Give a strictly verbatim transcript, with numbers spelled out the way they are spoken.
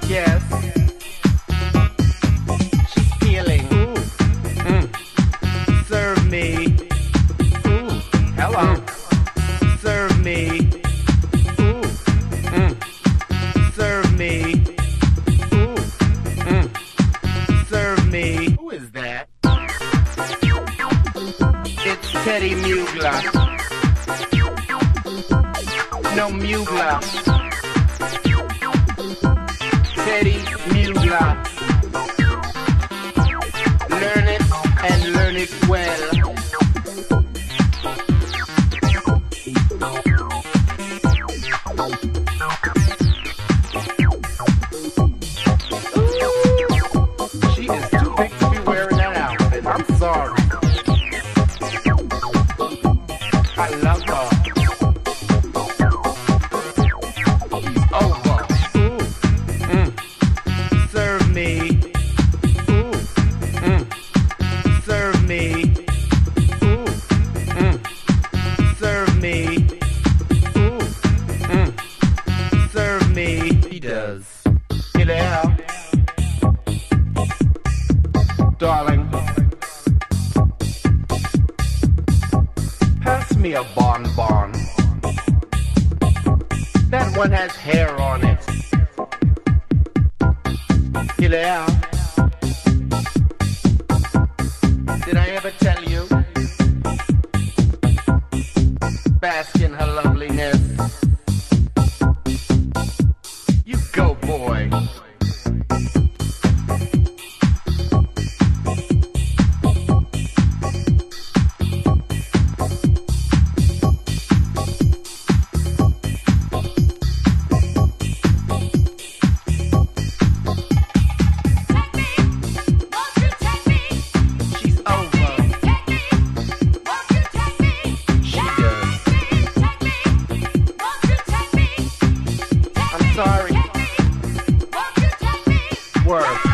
Yes. She's peeling. Ooh. Mm. Serve me. Ooh. Hello. Mm. Serve me. Ooh. Mm. Serve me. Ooh. Mm. Serve me. Who is that? It's Teddy Mugler. No Mugler. Teddy Mugler. Learn it and learn it well. Ooh, she is too big to be wearing that outfit. I'm sorry. I love her. He's over. Ooh. Mm. Serve me. Ooh. Mm. Serve me. Ooh. Mm. Serve me. Ooh. Mm. Serve me. He does. Hey there. Darling. Pass me a bonbon. That one has hair on it. You there? Did I ever tell you? Bask in her loveliness. You go, boy. Sorry. Work.